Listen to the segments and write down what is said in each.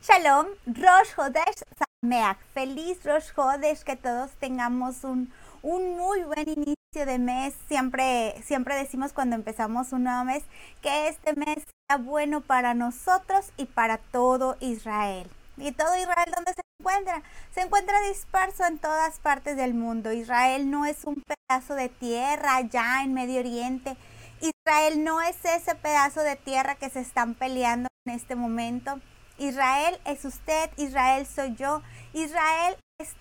Shalom, Rosh Hodesh Sameach. Feliz Rosh Hodesh, que todos tengamos un muy buen inicio de mes. Siempre decimos cuando empezamos un nuevo mes que este mes sea bueno para nosotros y para todo Israel. ¿Y todo Israel dónde se encuentra? Se encuentra disperso en todas partes del mundo. Israel no es un pedazo de tierra allá en Medio Oriente. Israel no es ese pedazo de tierra que se están peleando en este momento. Israel es usted, Israel soy yo. Israel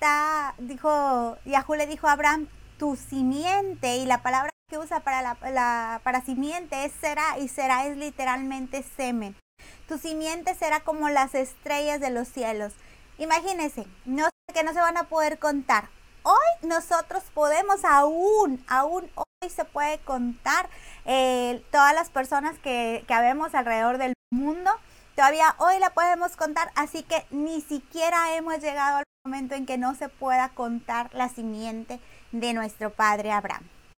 Yahú le dijo a Abraham, tu simiente, y la palabra que usa para simiente es será, y será es literalmente semen. Tu simiente será como las estrellas de los cielos. Imagínense, que no se van a poder contar. Hoy nosotros podemos aún hoy se puede contar todas las personas que habemos alrededor del mundo. Todavía hoy la podemos contar, así que ni siquiera hemos llegado al momento en que no se pueda contar la simiente de nuestro padre Abraham.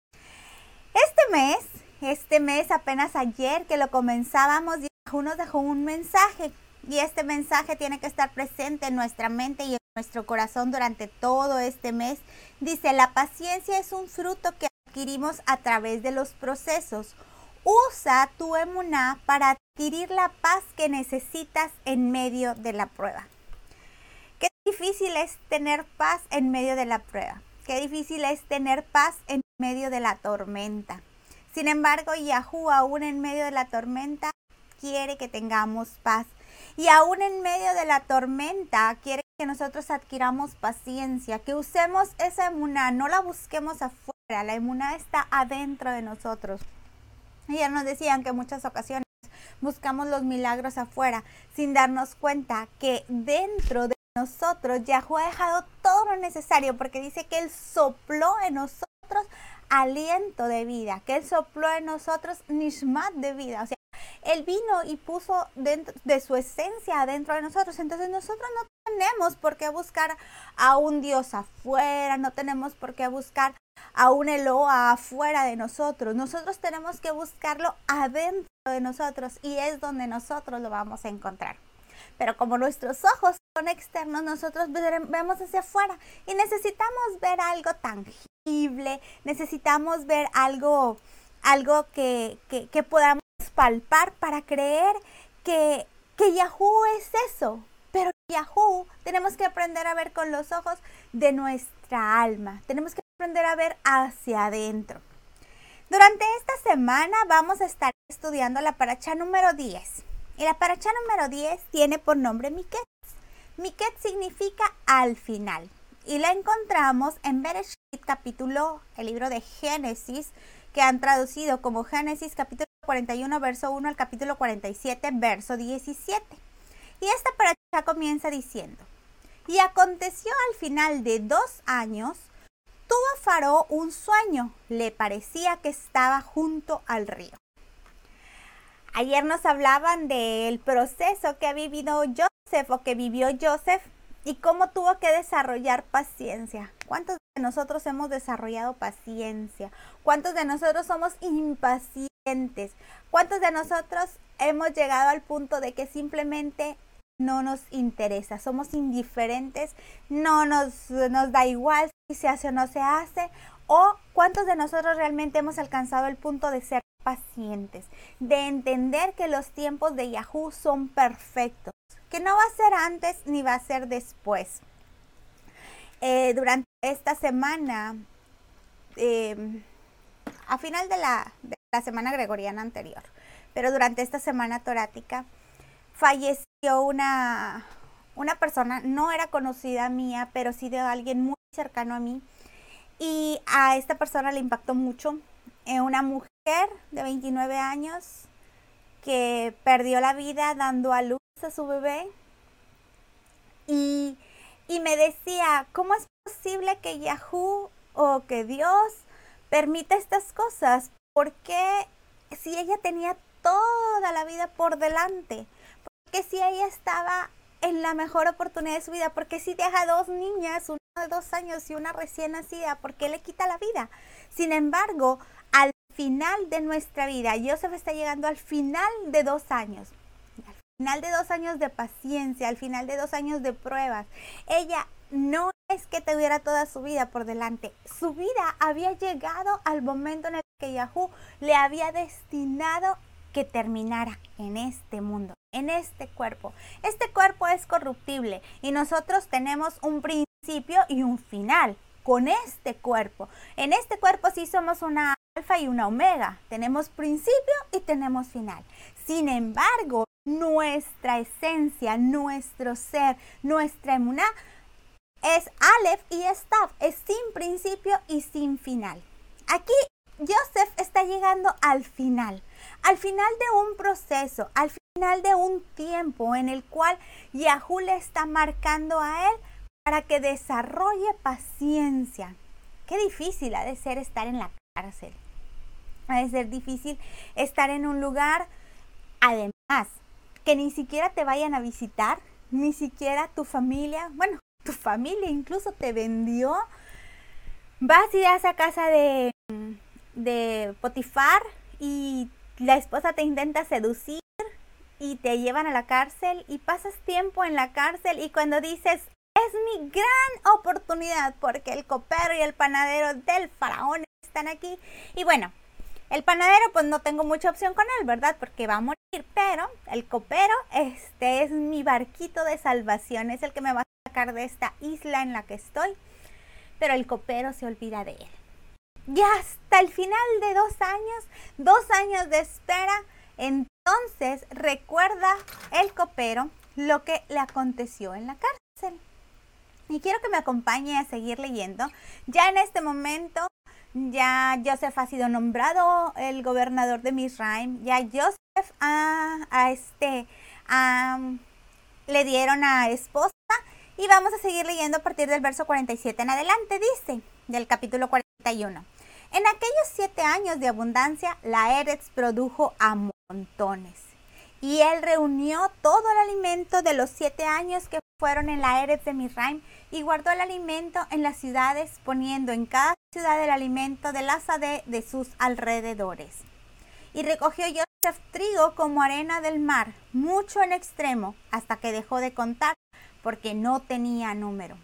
Este mes apenas ayer que lo comenzábamos, Yahú nos dejó un mensaje, y este mensaje tiene que estar presente en nuestra mente y en nuestro corazón durante todo este mes. Dice, la paciencia es un fruto que adquirimos a través de los procesos. Usa tu emuná para adquirir la paz que necesitas en medio de la prueba. Qué difícil es tener paz en medio de la prueba. Qué difícil es tener paz en medio de la tormenta. Sin embargo, Yahú, aún en medio de la tormenta, quiere que tengamos paz. Y aún en medio de la tormenta, quiere que nosotros adquiramos paciencia, que usemos esa emuná, no la busquemos afuera. La emuná está adentro de nosotros. Y ya nos decían que en muchas ocasiones buscamos los milagros afuera sin darnos cuenta que dentro de nosotros Yahú ha dejado todo lo necesario, porque dice que Él sopló en nosotros aliento de vida, que Él sopló en nosotros nishmat de vida. O sea, Él vino y puso dentro de su esencia adentro de nosotros. Entonces nosotros no tenemos por qué buscar a un Dios afuera, no tenemos por qué buscar a un Eloa afuera de nosotros. Nosotros tenemos que buscarlo adentro de nosotros, y es donde nosotros lo vamos a encontrar. Pero como nuestros ojos son externos, nosotros vemos hacia afuera y necesitamos ver algo tangible, necesitamos ver algo que podamos palpar para creer que Yahú es eso. Pero Yahú tenemos que aprender a ver con los ojos de nuestra alma. Tenemos que aprender a ver hacia adentro. Durante esta semana vamos a estar estudiando la parashá número 10. Y la parashá número 10 tiene por nombre Miketz. Miketz significa al final. Y la encontramos en Bereshit capítulo, el libro de Génesis, que han traducido como Génesis capítulo 41, verso 1 al capítulo 47, verso 17. Y esta parashá comienza diciendo, y aconteció al final de 2 años, tuvo Faraón un sueño, le parecía que estaba junto al río. Ayer nos hablaban del proceso que ha vivido Joseph, o que vivió Joseph, y cómo tuvo que desarrollar paciencia. ¿Cuántos de nosotros hemos desarrollado paciencia? ¿Cuántos de nosotros somos impacientes? ¿Cuántos de nosotros hemos llegado al punto de que simplemente no nos interesa? Somos indiferentes, no nos da igual si se hace o no se hace. ¿O cuántos de nosotros realmente hemos alcanzado el punto de ser pacientes, de entender que los tiempos de Yahú son perfectos, que no va a ser antes ni va a ser después? Durante esta semana, a final de la semana gregoriana anterior, pero durante esta semana torática, falleció una persona, no era conocida mía, pero sí de alguien muy cercano a mí, y a esta persona le impactó mucho. Una mujer de 29 años que perdió la vida dando a luz a su bebé, y me decía, ¿cómo es posible que Yahú o que Dios permita estas cosas? Porque si ella tenía toda la vida por delante, porque si ella estaba en la mejor oportunidad de su vida, porque si deja 2 niñas, una de 2 años y una recién nacida, ¿por qué le quita la vida? Sin embargo, al final de nuestra vida, Joseph está llegando al final de 2 años. final de 2 años de paciencia, al final de 2 años de pruebas, ella no es que tuviera toda su vida por delante. Su vida había llegado al momento en el que Yahweh le había destinado que terminara en este mundo, en este cuerpo. Este cuerpo es corruptible y nosotros tenemos un principio y un final con este cuerpo. En este cuerpo sí somos una alfa y una omega. Tenemos principio y tenemos final. Sin embargo, nuestra esencia, nuestro ser, nuestra emuná es Aleph y es Tav, es sin principio y sin final. Aquí Joseph está llegando al final de un proceso, al final de un tiempo en el cual Yahweh le está marcando a él para que desarrolle paciencia. Qué difícil ha de ser estar en la cárcel. Ha de ser difícil estar en un lugar, además, que ni siquiera te vayan a visitar, ni siquiera tu familia, bueno, tu familia incluso te vendió. Vas y vas a casa de Potifar y la esposa te intenta seducir y te llevan a la cárcel y pasas tiempo en la cárcel y cuando dices, es mi gran oportunidad porque el copero y el panadero del faraón están aquí. Y bueno, el panadero pues no tengo mucha opción con él, ¿verdad? Porque va a morir, pero el copero es mi barquito de salvación, es el que me va a sacar de esta isla en la que estoy. Pero el copero se olvida de él. Y hasta el final de 2 años de espera, entonces recuerda el copero lo que le aconteció en la cárcel. Y quiero que me acompañe a seguir leyendo. Ya en este momento, ya Joseph ha sido nombrado el gobernador de Misraim. Ya Joseph le dieron a esposa. Y vamos a seguir leyendo a partir del verso 47 en adelante. Dice, del capítulo 41. En aquellos 7 años de abundancia, la Eretz produjo a montones. Y él reunió todo el alimento de los 7 años que fueron en la Eretz de Misraim y guardó el alimento en las ciudades, poniendo en cada ciudad el alimento de la Sadé de sus alrededores. Y recogió Joseph trigo como arena del mar, mucho en extremo, hasta que dejó de contar, porque no tenía número.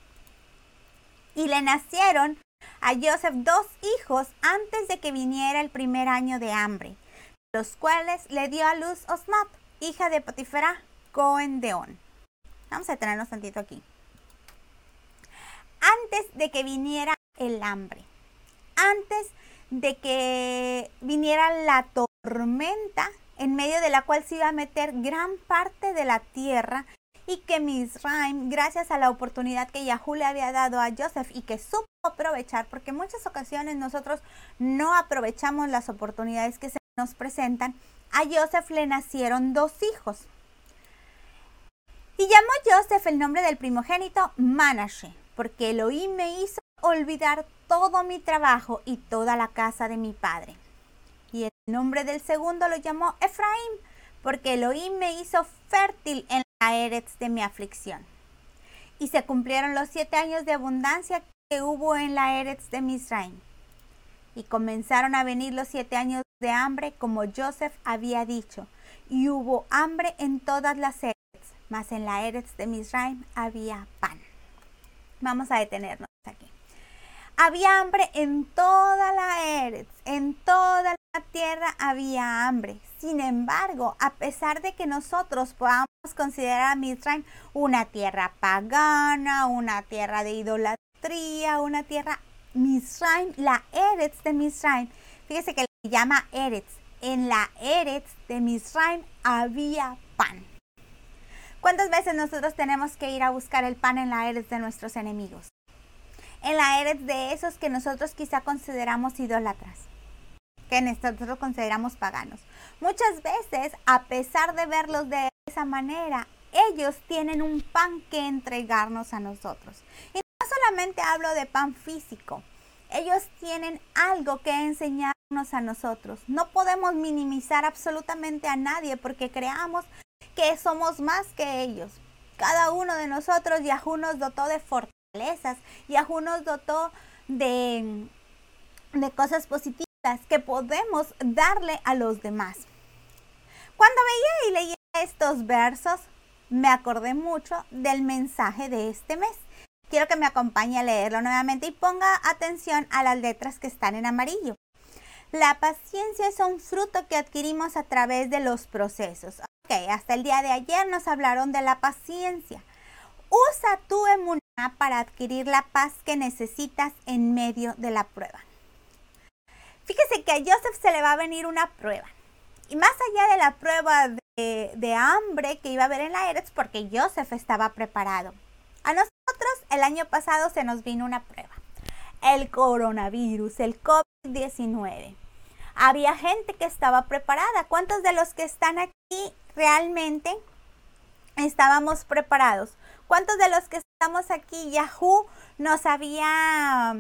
Y le nacieron a Joseph 2 hijos antes de que viniera el primer año de hambre, los cuales le dio a luz Osnat, hija de Potifera, Cohen de On. Vamos a detenernos tantito aquí. Antes de que viniera el hambre, antes de que viniera la tormenta, en medio de la cual se iba a meter gran parte de la tierra, y que Misraim, gracias a la oportunidad que Yahweh le había dado a Joseph y que supo aprovechar, porque en muchas ocasiones nosotros no aprovechamos las oportunidades que se nos presentan, a Joseph le nacieron 2 hijos. Y llamó Joseph el nombre del primogénito Manashe, porque Elohim me hizo olvidar todo mi trabajo y toda la casa de mi padre. Y el nombre del segundo lo llamó Efraín, porque Elohim me hizo fértil en la Eretz de mi aflicción. Y se cumplieron los 7 años de abundancia que hubo en la Eretz de Misraim. Y comenzaron a venir los 7 años de hambre, como Joseph había dicho. Y hubo hambre en todas las Eretz, mas en la Eretz de Misraim había pan. Vamos a detenernos aquí. Había hambre en toda la Eretz, en toda la tierra había hambre. Sin embargo, a pesar de que nosotros podamos considerar a Misraim una tierra pagana, una tierra de idolatría, una tierra Misraim, la Eretz de Misraim, fíjese que le llama Eretz. En la Eretz de Misraim había pan. ¿Cuántas veces nosotros tenemos que ir a buscar el pan en la Eretz de nuestros enemigos? En la Eretz de esos que nosotros quizá consideramos idólatras, que nosotros consideramos paganos. Muchas veces, a pesar de verlos de esa manera, ellos tienen un pan que entregarnos a nosotros. Y no solamente hablo de pan físico, ellos tienen algo que enseñarnos a nosotros. No podemos minimizar absolutamente a nadie porque creamos que somos más que ellos. Cada uno de nosotros, Yahweh nos dotó de fortalezas, Yahweh nos dotó de cosas positivas que podemos darle a los demás. Cuando veía y leía estos versos, me acordé mucho del mensaje de este mes. Quiero que me acompañe a leerlo nuevamente y ponga atención a las letras que están en amarillo. La paciencia es un fruto que adquirimos a través de los procesos. Ok, hasta el día de ayer nos hablaron de la paciencia. Usa tu emuná para adquirir la paz que necesitas en medio de la prueba. Fíjese que a Joseph se le va a venir una prueba. Y más allá de la prueba de hambre que iba a haber en la Eretz, porque Joseph estaba preparado. A nosotros el año pasado se nos vino una prueba. El coronavirus, el COVID-19. Había gente que estaba preparada. ¿Cuántos de los que están aquí realmente estábamos preparados? ¿Cuántos de los que estamos aquí, Yahoo nos había...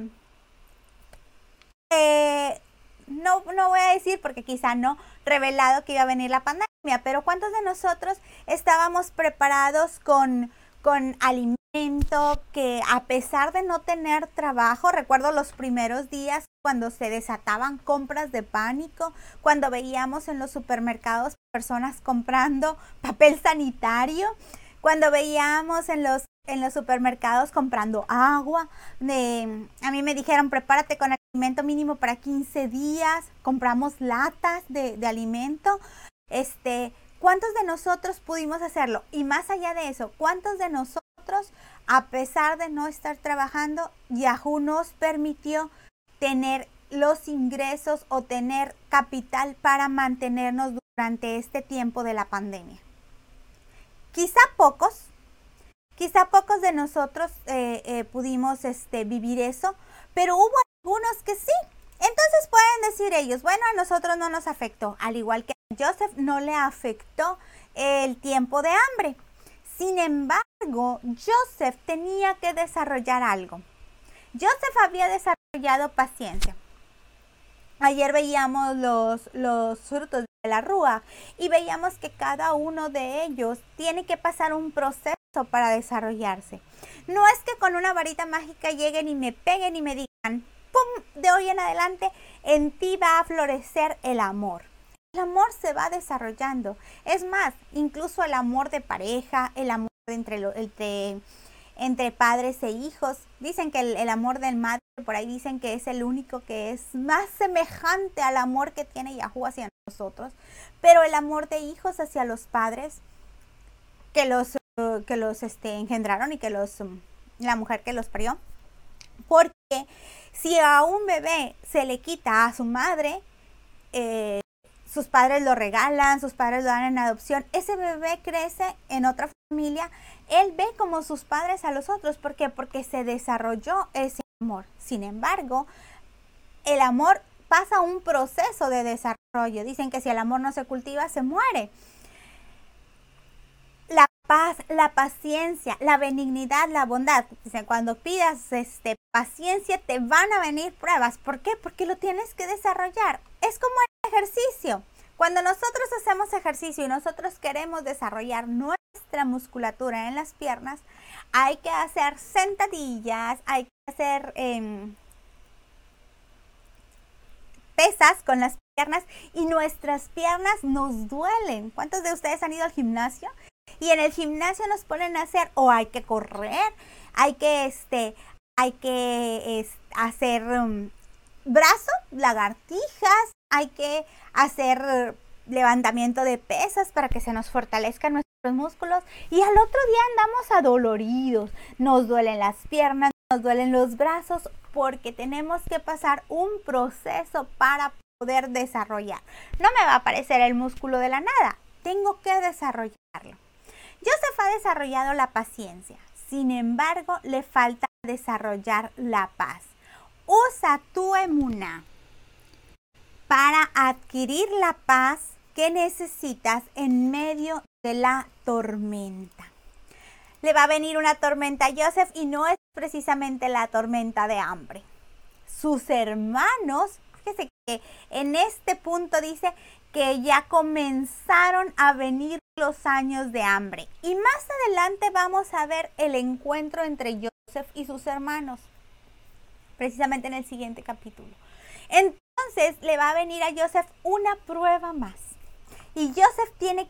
no voy a decir porque quizá no revelado que iba a venir la pandemia, pero ¿cuántos de nosotros estábamos preparados con alimento que a pesar de no tener trabajo? Recuerdo los primeros días cuando se desataban compras de pánico, cuando veíamos en los supermercados personas comprando papel sanitario, cuando veíamos en los supermercados comprando agua. A mí me dijeron, prepárate con alimento mínimo para 15 días. Compramos latas de alimento. ¿Cuántos de nosotros pudimos hacerlo? Y más allá de eso, ¿cuántos de nosotros, a pesar de no estar trabajando, Yahoo nos permitió tener los ingresos o tener capital para mantenernos durante este tiempo de la pandemia? Quizá pocos de nosotros pudimos vivir eso, pero hubo algunos que sí. Entonces pueden decir ellos, bueno, a nosotros no nos afectó, al igual que a Joseph no le afectó el tiempo de hambre. Sin embargo, Joseph tenía que desarrollar algo. Joseph había desarrollado paciencia. Ayer veíamos los frutos de la rúa y veíamos que cada uno de ellos tiene que pasar un proceso para desarrollarse. No es que con una varita mágica lleguen y me peguen y me digan, ¡pum!, de hoy en adelante en ti va a florecer el amor. El amor se va desarrollando. Es más, incluso el amor de pareja, el amor entre padres e hijos. Dicen que el amor del madre, por ahí dicen que es el único que es más semejante al amor que tiene Yahoo hacia nosotros. Pero el amor de hijos hacia los padres que los engendraron y que la mujer que los parió. Porque si a un bebé se le quita a su madre, sus padres lo regalan, sus padres lo dan en adopción, ese bebé crece en otra familia, él ve como sus padres a los otros. ¿Por qué? Porque se desarrolló ese amor. Sin embargo, el amor pasa un proceso de desarrollo. Dicen que si el amor no se cultiva, se muere. La paz, la paciencia, la benignidad, la bondad. Dicen, cuando pidas paciencia, te van a venir pruebas. ¿Por qué? Porque lo tienes que desarrollar. Es como el ejercicio. Cuando nosotros hacemos ejercicio y nosotros queremos desarrollar nuestra musculatura en las piernas, hay que hacer sentadillas, hay que hacer pesas con las piernas y nuestras piernas nos duelen. ¿Cuántos de ustedes han ido al gimnasio? Y en el gimnasio nos ponen a hacer, o hay que correr, hay que hacer brazo, lagartijas, hay que hacer levantamiento de pesas para que se nos fortalezcan nuestros músculos. Y al otro día andamos adoloridos, nos duelen las piernas, nos duelen los brazos, porque tenemos que pasar un proceso para poder desarrollar. No me va a aparecer el músculo de la nada, tengo que desarrollarlo. Joseph ha desarrollado la paciencia, sin embargo, le falta desarrollar la paz. Usa tu emuná para adquirir la paz que necesitas en medio de la tormenta. Le va a venir una tormenta a Joseph y no es precisamente la tormenta de hambre. Sus hermanos, fíjese que en este punto dice que ya comenzaron a venir los años de hambre. Y más adelante vamos a ver el encuentro entre Joseph y sus hermanos, precisamente en el siguiente capítulo. Entonces le va a venir a Joseph una prueba más. Y Joseph tiene que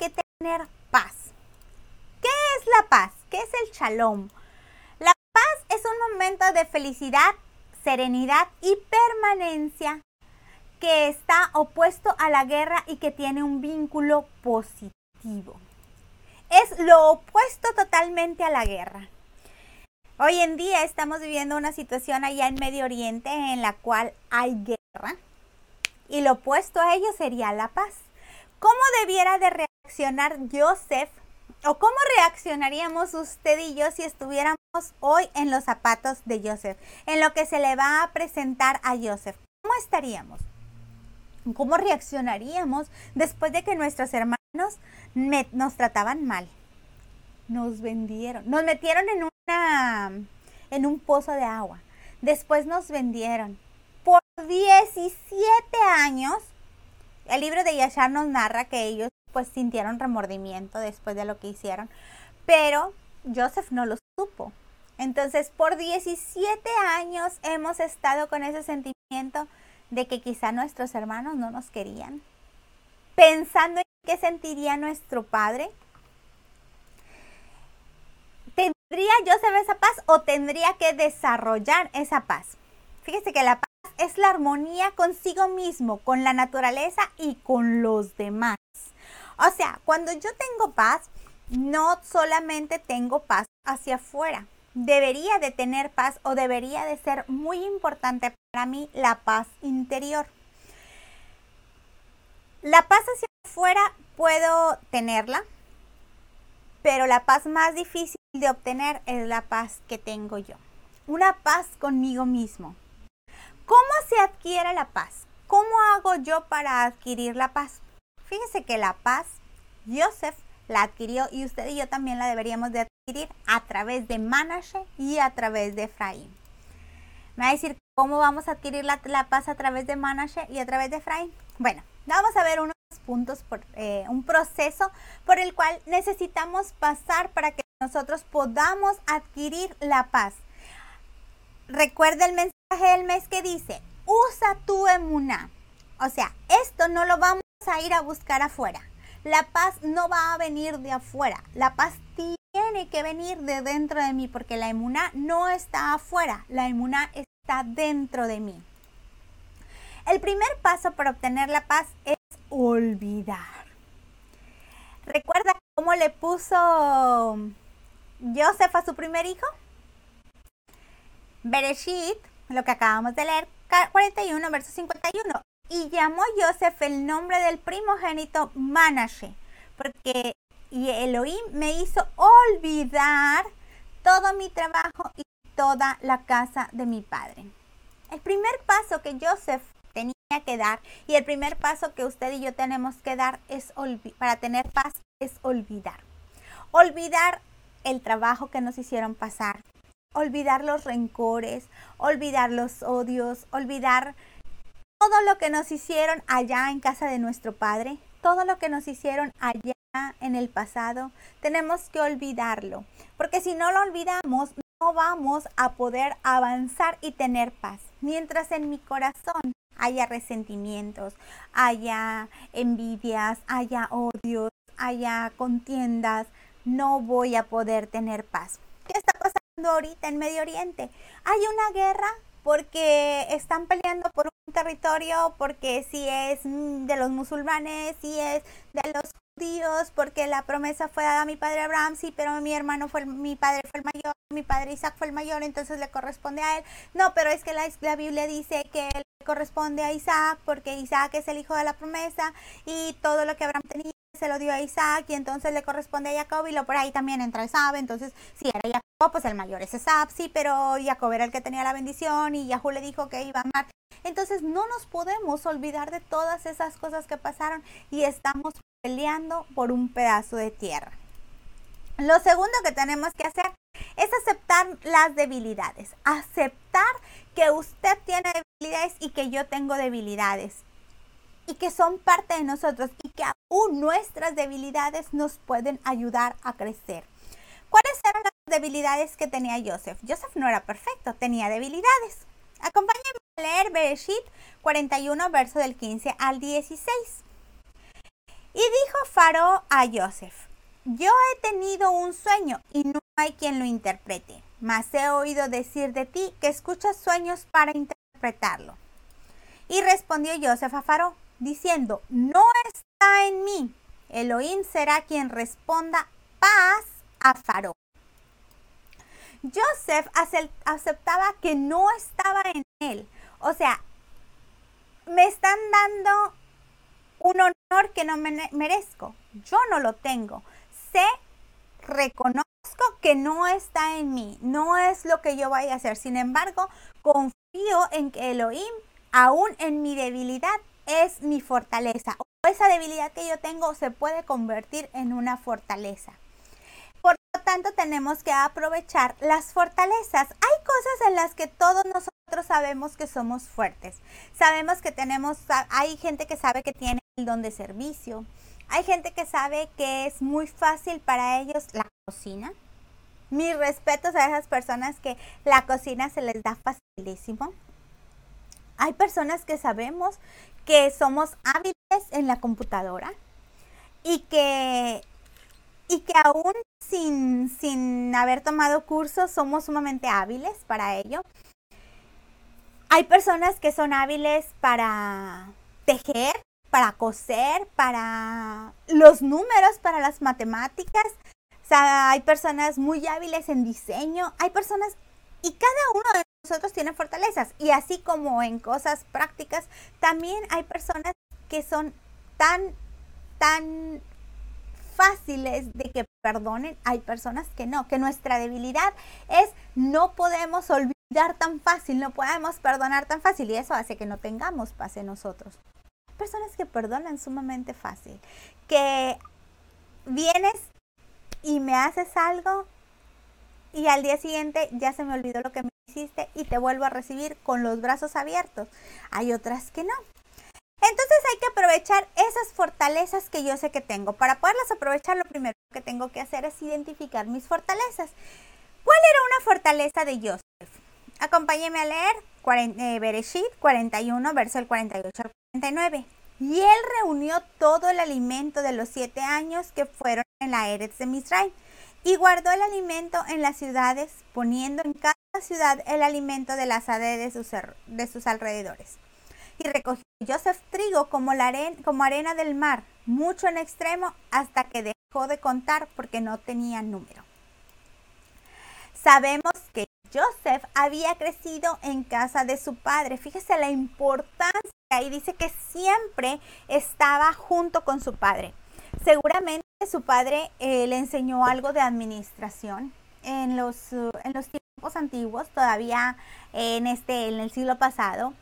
tener paz. ¿Qué es la paz? ¿Qué es el shalom? La paz es un momento de felicidad, serenidad y permanencia que está opuesto a la guerra y que tiene un vínculo positivo. Es lo opuesto totalmente a la guerra. Hoy en día estamos viviendo una situación allá en Medio Oriente en la cual hay guerra y lo opuesto a ello sería la paz. ¿Cómo debiera de reaccionar Joseph o cómo reaccionaríamos usted y yo si estuviéramos hoy en los zapatos de Joseph, en lo que se le va a presentar a Joseph? ¿Cómo estaríamos? ¿Cómo reaccionaríamos después de que nuestros hermanos nos trataban mal? Nos vendieron, nos metieron en un pozo de agua. Después nos vendieron. Por 17 años, el libro de Yashar nos narra que ellos pues sintieron remordimiento después de lo que hicieron, pero Joseph no lo supo. Entonces, por 17 años hemos estado con ese sentimiento de que quizá nuestros hermanos no nos querían, pensando en qué sentiría nuestro padre. ¿Tendría Joseph esa paz o tendría que desarrollar esa paz? Fíjese que la paz es la armonía consigo mismo, con la naturaleza y con los demás. O sea, cuando yo tengo paz, no solamente tengo paz hacia afuera. Debería de tener paz o debería de ser muy importante para mí la paz interior. La paz hacia afuera puedo tenerla, pero la paz más difícil de obtener es la paz que tengo yo. Una paz conmigo mismo. ¿Cómo se adquiere la paz? ¿Cómo hago yo para adquirir la paz? Fíjese que la paz, Joseph la adquirió y usted y yo también la deberíamos de adquirir a través de Manashe y a través de Efraín. Me va a decir, ¿cómo vamos a adquirir la paz a través de Manashe y a través de Efraín? Bueno, vamos a ver unos puntos, un proceso por el cual necesitamos pasar para que nosotros podamos adquirir la paz. Recuerda el mensaje del mes que dice, usa tu emuná. O sea, esto no lo vamos a ir a buscar afuera. La paz no va a venir de afuera. La paz tiene que venir de dentro de mí porque la emuná no está afuera. La emuná está dentro de mí. El primer paso para obtener la paz es olvidar. ¿Recuerda cómo le puso Joseph a su primer hijo? Bereshit, lo que acabamos de leer, 41, verso 51. Y llamó Joseph el nombre del primogénito Manashe, porque Elohim me hizo olvidar todo mi trabajo y toda la casa de mi padre. El primer paso que Joseph tenía que dar y el primer paso que usted y yo tenemos que dar es para tener paz es olvidar. Olvidar el trabajo que nos hicieron pasar, olvidar los rencores, olvidar los odios, olvidar todo lo que nos hicieron allá en casa de nuestro padre, todo lo que nos hicieron allá en el pasado, tenemos que olvidarlo, porque si no lo olvidamos, no vamos a poder avanzar y tener paz. Mientras en mi corazón haya resentimientos, haya envidias, haya odios, haya contiendas, no voy a poder tener paz. ¿Qué está pasando ahorita en Medio Oriente? Hay una guerra porque están peleando por un territorio, porque si es de los musulmanes, si es de los judíos, porque la promesa fue dada a mi padre Abraham, sí, pero mi padre fue el mayor, mi padre Isaac fue el mayor, entonces le corresponde a él. No, pero es que la Biblia dice que le corresponde a Isaac, porque Isaac es el hijo de la promesa, y todo lo que Abraham tenía se lo dio a Isaac, y entonces le corresponde a Jacob, y por ahí también entra Esab. Entonces, si era Jacob, pues el mayor es Esab, sí, pero Jacob era el que tenía la bendición, y Yahú le dijo que iba a amar. Entonces, no nos podemos olvidar de todas esas cosas que pasaron, y estamos peleando por un pedazo de tierra. Lo segundo que tenemos que hacer es aceptar las debilidades. Aceptar que usted tiene debilidades y que yo tengo debilidades. Y que son parte de nosotros y que aún nuestras debilidades nos pueden ayudar a crecer. ¿Cuáles eran las debilidades que tenía Joseph? Joseph no era perfecto, tenía debilidades. Acompáñenme a leer Bereshit 41, verso del 15 al 16. Y dijo Faraón a Joseph: yo he tenido un sueño y no hay quien lo interprete, mas he oído decir de ti que escuchas sueños para interpretarlo. Y respondió Joseph a Faraón, diciendo: no está en mí. Elohim será quien responda paz a Faraón. Joseph aceptaba que no estaba en él. O sea, me están dando un honor que no me merezco. Yo no lo tengo. Reconozco que no está en mí. No es lo que yo vaya a hacer. Sin embargo, confío en que Elohim, aún en mi debilidad, es mi fortaleza. O esa debilidad que yo tengo se puede convertir en una fortaleza. Por lo tanto, tenemos que aprovechar las fortalezas. Hay cosas en las que todos nosotros sabemos que somos fuertes. Sabemos que hay gente que sabe que tiene el don de servicio. Hay gente que sabe que es muy fácil para ellos la cocina. Mis respetos a esas personas que la cocina se les da facilísimo. Hay personas que sabemos que somos hábiles en la computadora y que aún sin haber tomado cursos somos sumamente hábiles para ello. Hay personas que son hábiles para tejer, para coser, para los números, para las matemáticas. O sea, hay personas muy hábiles en diseño. Hay personas, y cada uno de nosotros tiene fortalezas. Y así como en cosas prácticas, también hay personas que son tan fáciles de que perdonen. Hay personas que no, que nuestra debilidad es no podemos olvidar tan fácil, no podemos perdonar tan fácil, y eso hace que no tengamos paz en nosotros. Hay personas que perdonan sumamente fácil, que vienes y me haces algo y al día siguiente ya se me olvidó lo que me hiciste y te vuelvo a recibir con los brazos abiertos. Hay otras que no. Entonces hay que aprovechar esas fortalezas que yo sé que tengo. Para poderlas aprovechar, lo primero que tengo que hacer es identificar mis fortalezas. ¿Cuál era una fortaleza de Joseph? Acompáñenme a leer Bereshit 41, verso el 48 al 49. Y él reunió todo el alimento de los 7 años que fueron en la Eretz de Misraim, y guardó el alimento en las ciudades, poniendo en cada ciudad el alimento de las ciudades de sus alrededores. Y recogió Joseph trigo como arena del mar, mucho en extremo, hasta que dejó de contar porque no tenía número. Sabemos que Joseph había crecido en casa de su padre. Fíjese la importancia. Ahí dice que siempre estaba junto con su padre. Seguramente su padre le enseñó algo de administración. En los tiempos antiguos, todavía en el siglo pasado,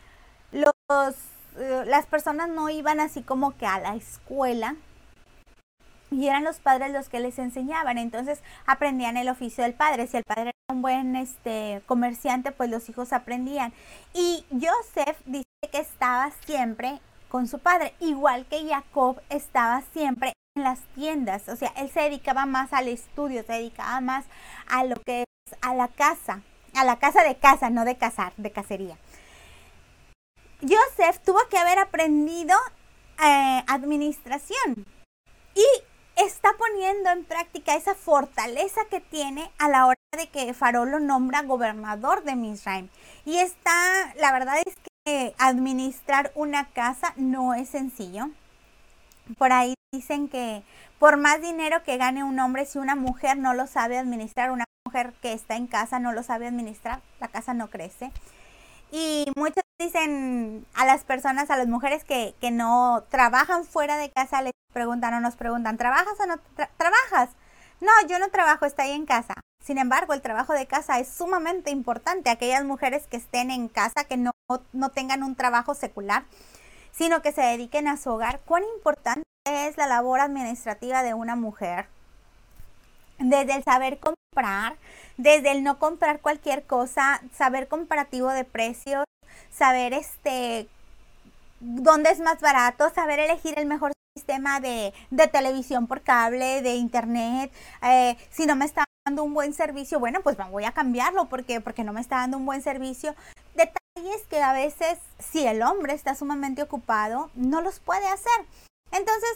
las personas no iban así como que a la escuela, y eran los padres los que les enseñaban. Entonces aprendían el oficio del padre. Si el padre era un buen comerciante, pues los hijos aprendían. Y Joseph dice que estaba siempre con su padre, igual que Jacob estaba siempre en las tiendas. O sea, él se dedicaba más al estudio, se dedicaba más a lo que es a la casa de casa, no de cazar, de cacería. Joseph tuvo que haber aprendido administración, y está poniendo en práctica esa fortaleza que tiene a la hora de que Faraón lo nombra gobernador de Misraim. Y la verdad es que administrar una casa no es sencillo. Por ahí dicen que por más dinero que gane un hombre, si una mujer no lo sabe administrar, una mujer que está en casa no lo sabe administrar, la casa no crece. Y muchos dicen a las mujeres que no trabajan fuera de casa, les preguntan o nos preguntan: ¿trabajas o no trabajas? No, yo no trabajo, estoy en casa. Sin embargo, el trabajo de casa es sumamente importante. Aquellas mujeres que estén en casa, que no tengan un trabajo secular, sino que se dediquen a su hogar. ¿Cuán importante es la labor administrativa de una mujer? Desde el saber comprar, desde el no comprar cualquier cosa, saber comparativo de precios, saber dónde es más barato, saber elegir el mejor sistema de televisión por cable, de internet. Si no me está dando un buen servicio, bueno, pues voy a cambiarlo porque no me está dando un buen servicio. Detalles que a veces, si el hombre está sumamente ocupado, no los puede hacer. Entonces,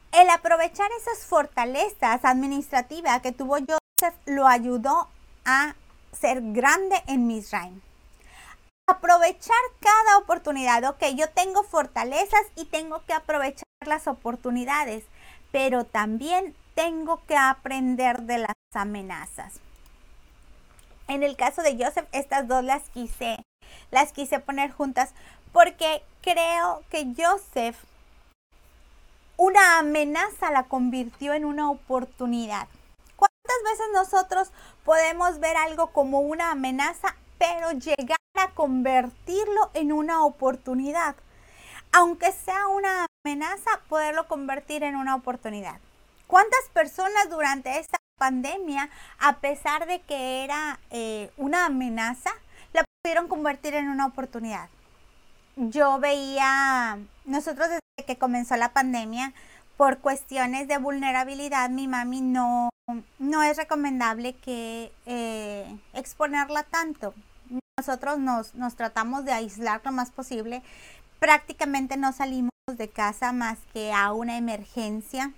El aprovechar esas fortalezas administrativas que tuvo Joseph lo ayudó a ser grande en Misraim. Aprovechar cada oportunidad. Ok, yo tengo fortalezas y tengo que aprovechar las oportunidades, pero también tengo que aprender de las amenazas. En el caso de Joseph, estas dos las quise poner juntas porque creo que Joseph, una amenaza la convirtió en una oportunidad. ¿Cuántas veces nosotros podemos ver algo como una amenaza, pero llegar a convertirlo en una oportunidad? Aunque sea una amenaza, poderlo convertir en una oportunidad. ¿Cuántas personas durante esta pandemia, a pesar de que era una amenaza, la pudieron convertir en una oportunidad? Yo veía, nosotros desde que comenzó la pandemia, por cuestiones de vulnerabilidad, mi mami no es recomendable que exponerla tanto. Nosotros nos tratamos de aislar lo más posible. Prácticamente no salimos de casa más que a una emergencia.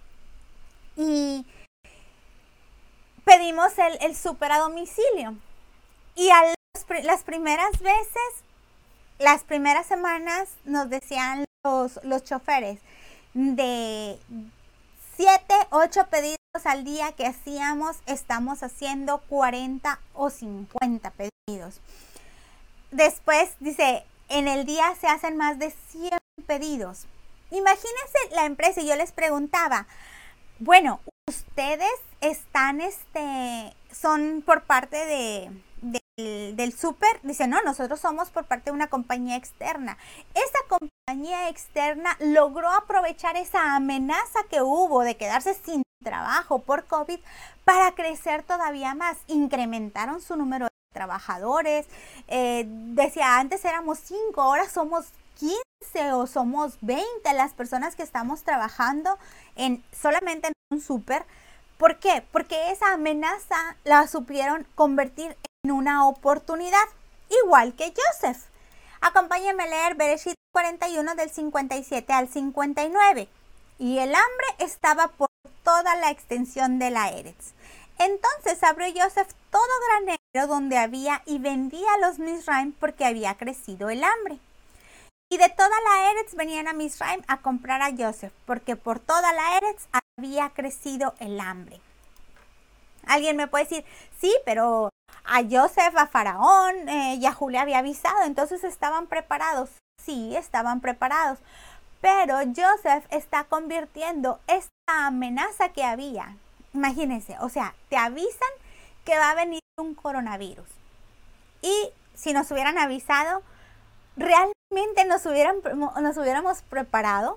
Y pedimos el súper a domicilio. Y las primeras veces, las primeras semanas nos decían los choferes de 7, 8 pedidos al día que hacíamos, estamos haciendo 40 o 50 pedidos. Después dice, en el día se hacen más de 100 pedidos. Imagínense la empresa, y yo les preguntaba, bueno, ustedes están, son por parte del súper. Dice, no, nosotros somos por parte de una compañía externa. Esa compañía externa logró aprovechar esa amenaza que hubo de quedarse sin trabajo por COVID para crecer todavía más. Incrementaron su número de trabajadores. Decía, antes éramos 5, ahora somos 15 o somos 20 las personas que estamos trabajando solamente en un súper. ¿Por qué? Porque esa amenaza la supieron convertir en una oportunidad, igual que Joseph. Acompáñenme a leer Bereshit 41 del 57 al 59. Y el hambre estaba por toda la extensión de la Eretz. Entonces abrió Joseph todo granero donde había y vendía a los Misraim porque había crecido el hambre. Y de toda la Eretz venían a Misraim a comprar a Joseph, porque por toda la Eretz había crecido el hambre. Alguien me puede decir, sí, pero a Joseph, a Faraón, Yahú le había avisado, entonces estaban preparados. Sí, estaban preparados. Pero Joseph está convirtiendo esta amenaza que había. Imagínense, o sea, te avisan que va a venir un coronavirus. Y si nos hubieran avisado, realmente nos hubiéramos preparado.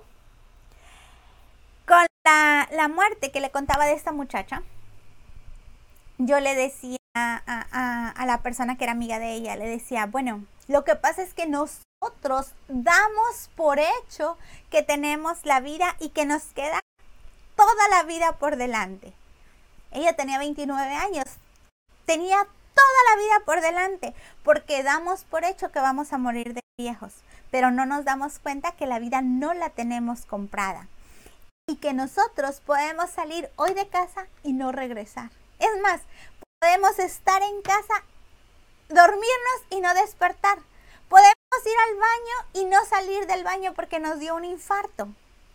Con la muerte que le contaba de esta muchacha, yo le decía a la persona que era amiga de ella, le decía, bueno, lo que pasa es que nosotros damos por hecho que tenemos la vida y que nos queda toda la vida por delante. Ella tenía 29 años, tenía toda la vida por delante, porque damos por hecho que vamos a morir de viejos, pero no nos damos cuenta que la vida no la tenemos comprada y que nosotros podemos salir hoy de casa y no regresar. Es más, podemos estar en casa, dormirnos y no despertar. Podemos ir al baño y no salir del baño porque nos dio un infarto.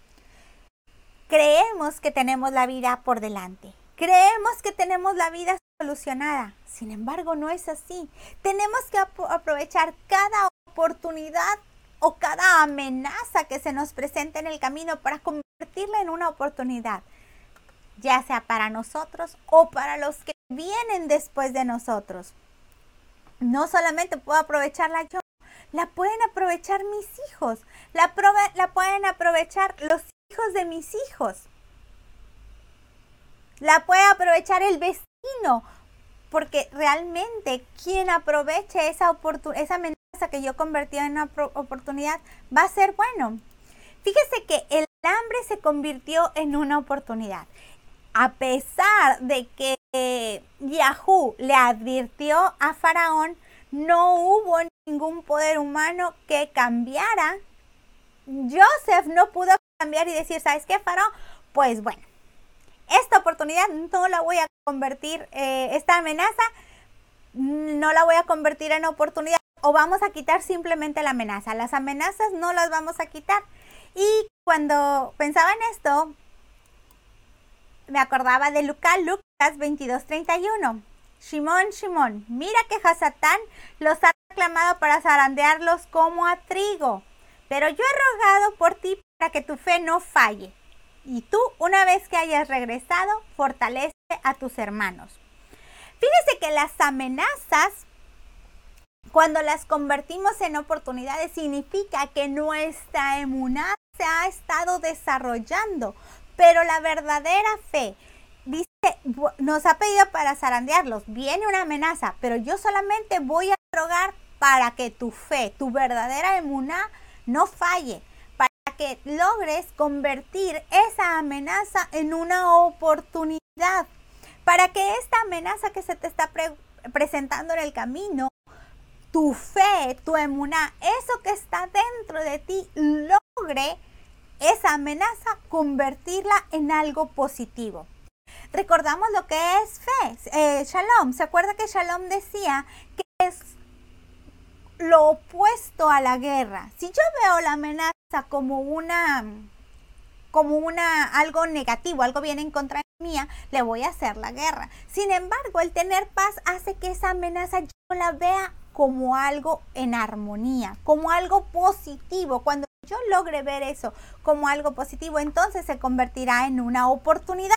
Creemos que tenemos la vida por delante. Creemos que tenemos la vida solucionada. Sin embargo, no es así. Tenemos que aprovechar cada oportunidad o cada amenaza que se nos presente en el camino para convertirla en una oportunidad, ya sea para nosotros o para los que vienen después de nosotros. No solamente puedo aprovecharla yo, la pueden aprovechar mis hijos, la pueden aprovechar los hijos de mis hijos, la puede aprovechar el vecino, porque realmente quien aproveche esa amenaza que yo convertí en una oportunidad va a ser bueno. Fíjese que el hambre se convirtió en una oportunidad. A pesar de que Yahú le advirtió a Faraón, no hubo ningún poder humano que cambiara. Joseph no pudo cambiar y decir, ¿sabes qué, Faraón? Pues bueno, esta oportunidad no la voy a convertir, esta amenaza no la voy a convertir en oportunidad, o vamos a quitar simplemente la amenaza. Las amenazas no las vamos a quitar. Y cuando pensaba en esto, me acordaba de Lucas 22:31. Shimón, Shimón, mira que Hasatán los ha reclamado para zarandearlos como a trigo, pero yo he rogado por ti para que tu fe no falle. Y tú, una vez que hayas regresado, fortalece a tus hermanos. Fíjese que las amenazas, cuando las convertimos en oportunidades, significa que nuestra emuná se ha estado desarrollando, pero la verdadera fe, dice, nos ha pedido para zarandearlos, viene una amenaza, pero yo solamente voy a rogar para que tu fe, tu verdadera emuná, no falle, para que logres convertir esa amenaza en una oportunidad, para que esta amenaza que se te está presentando en el camino, tu fe, tu emuná, eso que está dentro de ti, logre esa amenaza convertirla en algo positivo. Recordamos lo que es fe, Shalom. ¿Se acuerda que Shalom decía que es lo opuesto a la guerra? Si yo veo la amenaza como algo negativo, algo viene en contra mía, le voy a hacer la guerra. Sin embargo, el tener paz hace que esa amenaza yo la vea como algo en armonía, como algo positivo. Cuando yo logre ver eso como algo positivo, entonces se convertirá en una oportunidad.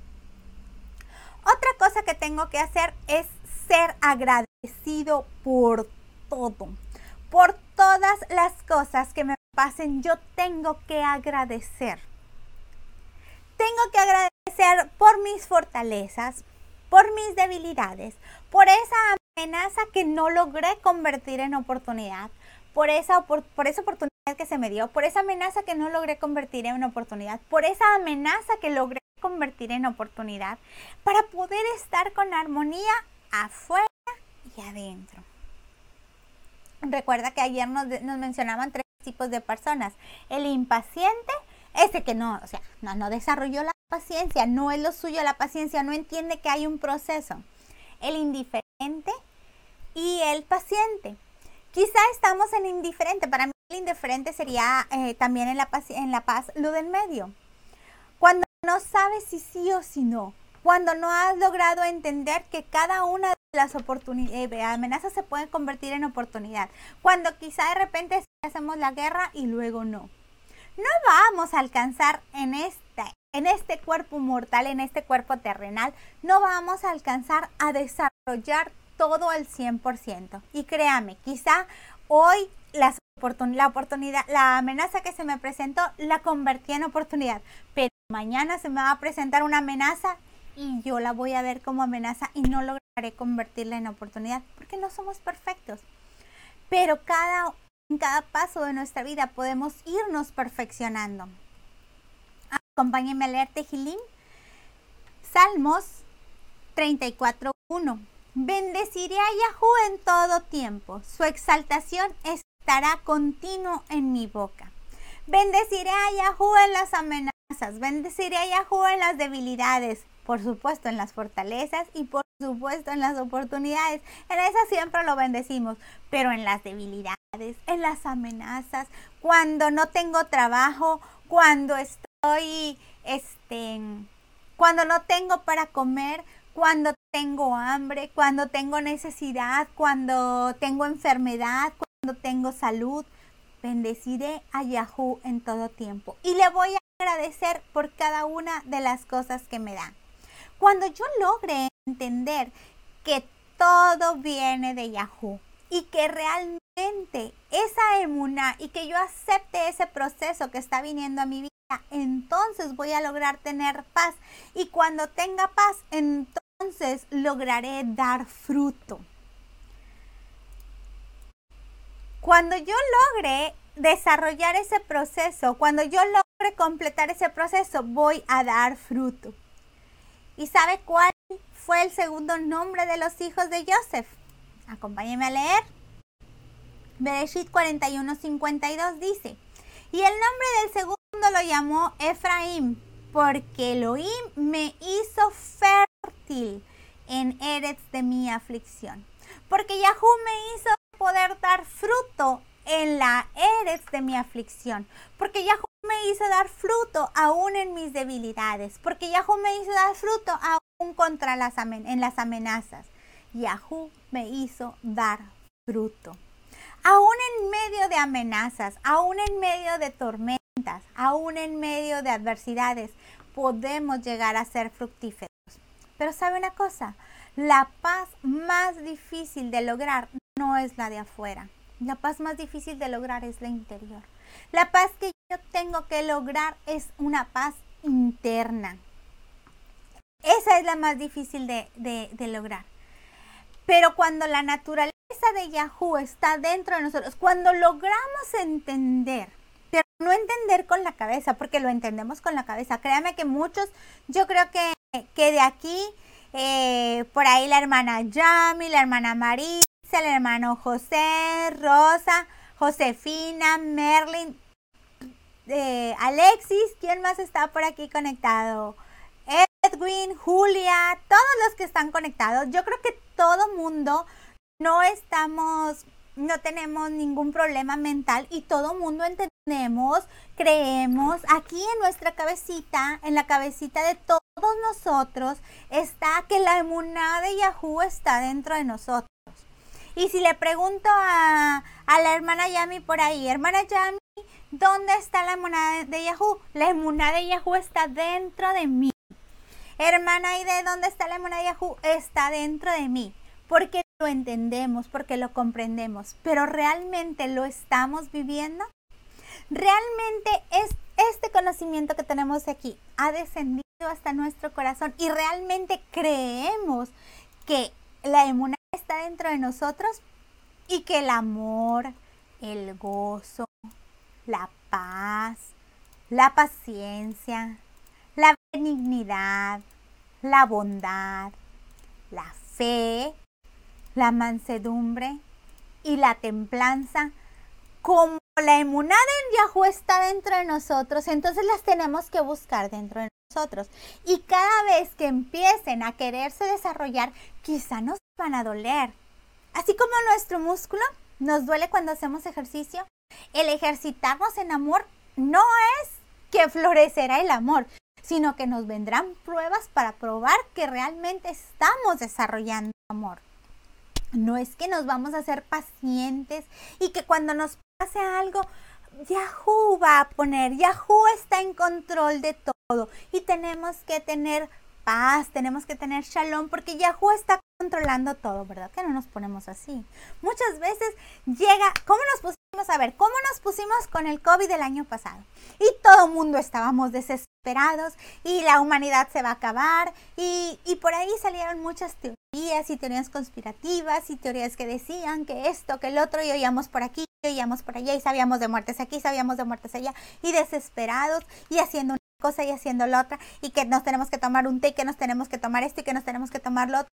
Otra cosa que tengo que hacer es ser agradecido por todo. Por todas las cosas que me pasen, yo tengo que agradecer. Tengo que agradecer por mis fortalezas, por mis debilidades, por esa amenaza que no logré convertir en oportunidad, por esa oportunidad que se me dio, por esa amenaza que no logré convertir en oportunidad, por esa amenaza que logré convertir en oportunidad, para poder estar con armonía afuera y adentro. Recuerda que ayer nos mencionaban 3 tipos de personas. El impaciente, ese que no desarrolló la paciencia, no es lo suyo la paciencia, no entiende que hay un proceso. El indiferente y el paciente. Quizá estamos en indiferente. Para mí el indiferente sería también en la paz, lo del medio. Cuando no sabes si sí o si no. Cuando no has logrado entender que cada una de las amenazas se puede convertir en oportunidad. Cuando quizá de repente hacemos la guerra y luego no. No vamos a alcanzar en este cuerpo mortal, en este cuerpo terrenal, no vamos a alcanzar a desarrollar todo al 100%. Y créame, quizá hoy la amenaza que se me presentó la convertí en oportunidad, pero mañana se me va a presentar una amenaza y yo la voy a ver como amenaza y no lograré convertirla en oportunidad, porque no somos perfectos. Pero en cada paso de nuestra vida podemos irnos perfeccionando. Acompáñenme a leer Tehilim, Salmos 34:1. Bendeciré a Yahú en todo tiempo, su exaltación estará continuo en mi boca. Bendeciré a Yahú en las amenazas, bendeciré a Yahú en las debilidades, por supuesto en las fortalezas y por supuesto en las oportunidades. En esas siempre lo bendecimos, pero en las debilidades, en las amenazas, cuando no tengo trabajo, cuando cuando no tengo para comer, cuando tengo hambre, cuando tengo necesidad, cuando tengo enfermedad, cuando tengo salud, bendeciré a Yahú en todo tiempo y le voy a agradecer por cada una de las cosas que me da. Cuando yo logre entender que todo viene de Yahú y que realmente esa emuná y que yo acepte ese proceso que está viniendo a mi vida, entonces voy a lograr tener paz, y cuando tenga paz, entonces lograré dar fruto. Cuando yo logre desarrollar ese proceso, cuando yo logre completar ese proceso, voy a dar fruto. ¿Y sabe cuál fue el segundo nombre de los hijos de Joseph? Acompáñenme a leer. Bereshit 41:52 dice: y el nombre del segundo mundo lo llamó Efraín, porque Elohim me hizo fértil en Eretz de mi aflicción. Porque Yahú me hizo poder dar fruto en la Eretz de mi aflicción. Porque Yahú me hizo dar fruto aún en mis debilidades. Porque Yahú me hizo dar fruto aún contra las amenazas. Yahú me hizo dar fruto. Aún en medio de amenazas, aún en medio de tormentas, aún en medio de adversidades, podemos llegar a ser fructíferos. Pero ¿sabe una cosa? La paz más difícil de lograr no es la de afuera. La paz más difícil de lograr es la interior. La paz que yo tengo que lograr es una paz interna. Esa es la más difícil de lograr. Pero cuando la naturaleza de Yahú está dentro de nosotros, cuando logramos entender, pero no entender con la cabeza, porque lo entendemos con la cabeza. Créame que muchos, yo creo que de aquí, por ahí la hermana Yami, la hermana Marisa, el hermano José, Rosa, Josefina, Merlin, Alexis, ¿quién más está por aquí conectado? Edwin, Julia, todos los que están conectados. Yo creo que todo mundo no tenemos ningún problema mental y todo mundo entendemos, creemos, aquí en nuestra cabecita, en la cabecita de todos nosotros, está que la emuná de Yahú está dentro de nosotros. Y si le pregunto a la hermana Yami por ahí, hermana Yami, ¿dónde está la emuná de Yahú? La emuná de Yahú está dentro de mí. Hermana Aide, ¿dónde está la emuná de Yahú? Está dentro de mí. Porque lo entendemos, porque lo comprendemos, pero ¿realmente lo estamos viviendo? ¿Realmente este conocimiento que tenemos aquí ha descendido hasta nuestro corazón y realmente creemos que la emuná está dentro de nosotros y que el amor, el gozo, la paz, la paciencia, la benignidad, la bondad, la fe, la mansedumbre y la templanza, como la emuná de Yahú está dentro de nosotros, entonces las tenemos que buscar dentro de nosotros. Y cada vez que empiecen a quererse desarrollar, quizá nos van a doler. Así como nuestro músculo nos duele cuando hacemos ejercicio, el ejercitarnos en amor no es que florecerá el amor, sino que nos vendrán pruebas para probar que realmente estamos desarrollando amor. No es que nos vamos a hacer pacientes y que cuando nos pase algo, Yahú va a poner, Yahú está en control de todo y tenemos que tener paz, tenemos que tener shalom porque Yahú está controlando todo, ¿verdad? Que no nos ponemos así. Muchas veces llega, ¿cómo nos pusimos con el COVID el año pasado? Y todo el mundo estábamos desesperados y la humanidad se va a acabar y por ahí salieron muchas teorías y teorías conspirativas y teorías que decían que esto, que el otro, y oíamos por aquí, y oíamos por allá y sabíamos de muertes aquí, sabíamos de muertes allá y desesperados y haciendo una cosa y haciendo la otra y que nos tenemos que tomar un té, que nos tenemos que tomar esto y que nos tenemos que tomar lo otro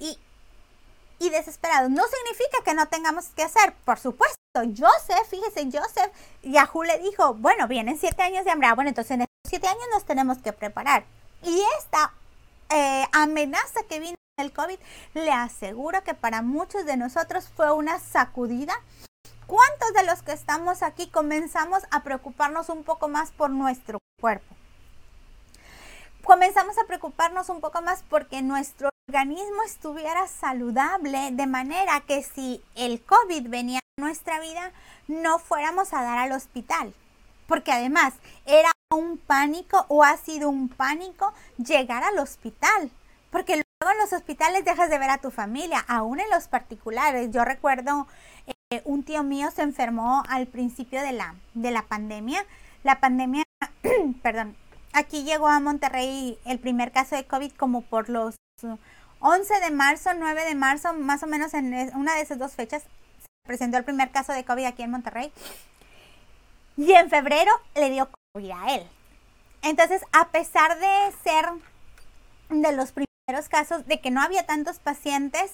y desesperados. No significa que no tengamos que hacer, por supuesto. Joseph, Yahú le dijo, bueno, vienen 7 años de hambre, bueno, entonces en estos 7 años nos tenemos que preparar. Y esta amenaza que vino del COVID, le aseguro que para muchos de nosotros fue una sacudida. ¿Cuántos de los que estamos aquí comenzamos a preocuparnos un poco más por nuestro cuerpo? Comenzamos a preocuparnos un poco más porque nuestro organismo estuviera saludable, de manera que si el COVID venía a nuestra vida, no fuéramos a dar al hospital. Porque además era un pánico o ha sido un pánico llegar al hospital. Porque luego en los hospitales dejas de ver a tu familia, aún en los particulares. Yo recuerdo un tío mío se enfermó al principio de la pandemia. La pandemia, perdón. Aquí llegó a Monterrey el primer caso de COVID como por los 11 de marzo, 9 de marzo, más o menos en una de esas dos fechas se presentó el primer caso de COVID aquí en Monterrey. Y en febrero le dio COVID a él. Entonces, a pesar de ser de los primeros casos, de que no había tantos pacientes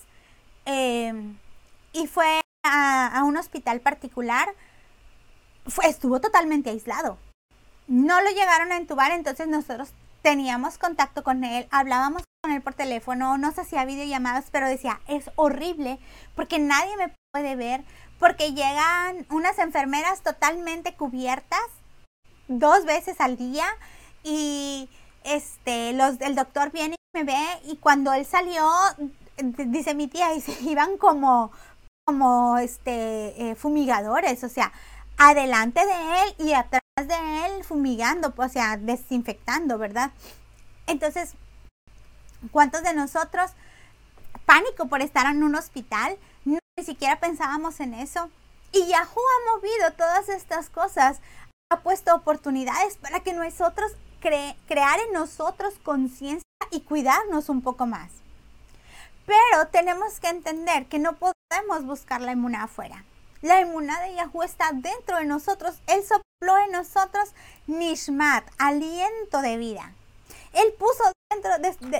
y fue a un hospital particular, estuvo totalmente aislado. no lo llegaron a entubar, entonces nosotros teníamos contacto con él, hablábamos con él por teléfono, nos hacía videollamadas, pero decía, es horrible porque nadie me puede ver, porque llegan unas enfermeras totalmente cubiertas 2 veces al día y el doctor viene y me ve, y cuando él salió, dice mi tía, y se iban como fumigadores, o sea, adelante de él y atrás de él fumigando, o sea, desinfectando, ¿verdad? Entonces, ¿cuántos de nosotros pánico por estar en un hospital? No, ni siquiera pensábamos en eso. Y Yahoo ha movido todas estas cosas, ha puesto oportunidades para que nosotros crear en nosotros conciencia y cuidarnos un poco más. Pero tenemos que entender que no podemos buscar la emuná afuera. La emuná de Yahoo está dentro de nosotros. Él sopló en nosotros Nishmat, aliento de vida. Él puso dentro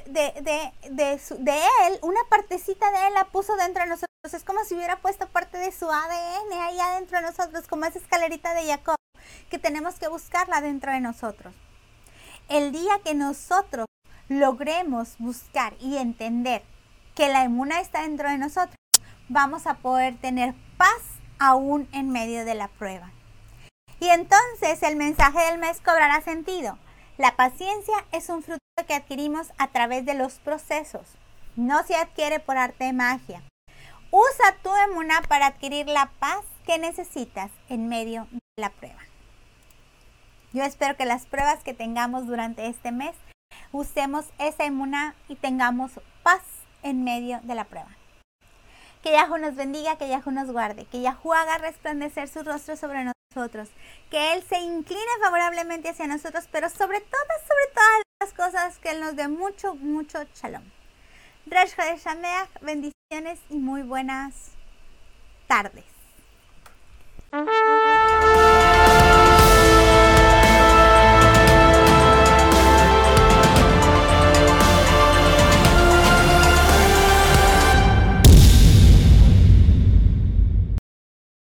de él, una partecita de él la puso dentro de nosotros. Es como si hubiera puesto parte de su ADN ahí adentro de nosotros, como esa escalerita de Jacob, que tenemos que buscarla dentro de nosotros. El día que nosotros logremos buscar y entender que la emuná está dentro de nosotros, vamos a poder tener paz aún en medio de la prueba. Y entonces el mensaje del mes cobrará sentido. La paciencia es un fruto que adquirimos a través de los procesos. No se adquiere por arte de magia. Usa tu emuná para adquirir la paz que necesitas en medio de la prueba. Yo espero que las pruebas que tengamos durante este mes, usemos esa emuná y tengamos paz en medio de la prueba. Que Yahoo nos bendiga, que Yahoo nos guarde, que Yahoo haga resplandecer su rostro sobre nosotros, que Él se incline favorablemente hacia nosotros, pero sobre todas las cosas, que Él nos dé mucho shalom. Rosh Chodesh Sameach, bendiciones y muy buenas tardes.